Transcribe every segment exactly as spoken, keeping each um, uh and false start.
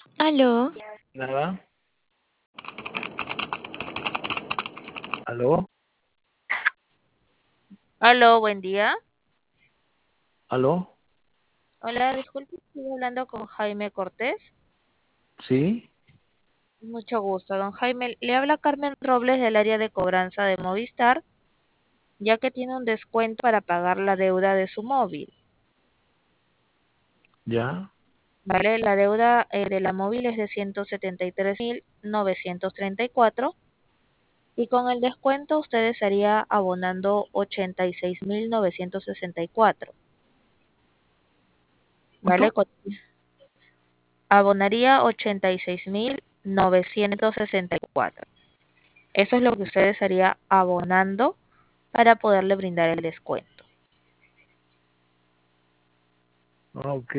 Aló, Nada. ¿Aló? Aló, buen día. ¿Aló? Hola, disculpe, estoy hablando con Jaime Cortés. ¿Sí? Mucho gusto, don Jaime. Le habla Carmen Robles del área de cobranza de Movistar, ya que tiene un descuento para pagar la deuda de su móvil. ¿Ya? ¿Vale? La deuda eh, de la móvil es de ciento setenta y tres mil novecientos treinta y cuatro y con el descuento usted estaría abonando ochenta y seis mil novecientos sesenta y cuatro. ¿Vale? ¿Cuánto? Con- Abonaría ochenta y seis mil novecientos sesenta y cuatro. Eso es lo que usted estaría abonando para poderle brindar el descuento. Ah, ok.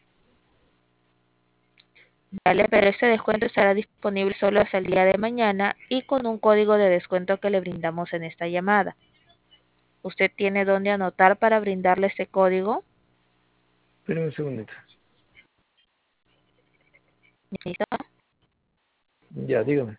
¿Vale? Pero este descuento estará disponible solo hasta el día de mañana y con un código de descuento que le brindamos en esta llamada. ¿Usted tiene dónde anotar para brindarle este código? Espérame un segundito. ¿Listo? Ya, dígame.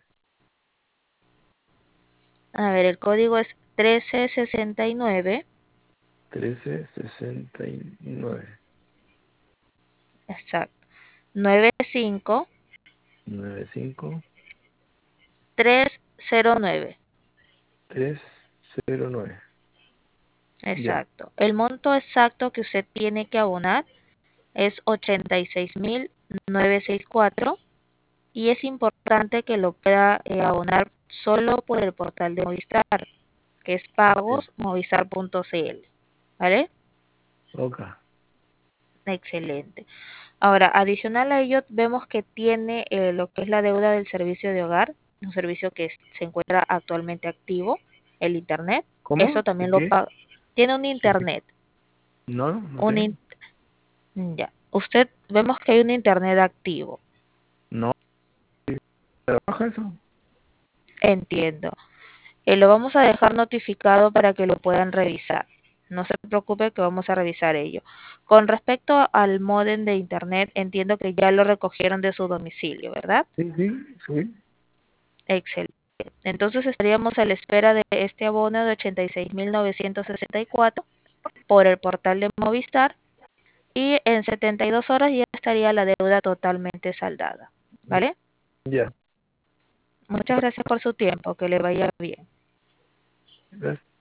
A ver, el código es trece sesenta y nueve, Trece sesenta y nueve. exacto, noventa y cinco Nueve cinco trescientos nueve, tres cero nueve. Ya. exacto. El monto exacto que usted tiene que abonar es ochenta y seis mil novecientos sesenta y cuatro y es importante que lo pueda eh, abonar solo por el portal de Movistar, que es Ya. pagos movistar punto cl. ¿Vale? Ok. Excelente. Ahora, adicional a ello, vemos que tiene eh, lo que es la deuda del servicio de hogar, un servicio que es- se encuentra actualmente activo, el Internet. Eso ¿Cómo? ¿De también lo qué? paga. Tiene un ¿De qué? Internet. No, no Un tengo. in- ya. Usted, vemos que hay un Internet activo. No, ¿trabaja eso? Entiendo. Eh, lo vamos a dejar notificado para que lo puedan revisar. No se preocupe que vamos a revisar ello. Con respecto al módem de internet, entiendo que ya lo recogieron de su domicilio, ¿verdad? Sí, sí, sí. Excelente. Entonces estaríamos a la espera de este abono de ochenta y seis mil novecientos sesenta y cuatro por el portal de Movistar y en setenta y dos horas ya estaría la deuda totalmente saldada. ¿Vale? Ya. Muchas gracias por su tiempo. Que le vaya bien. Gracias.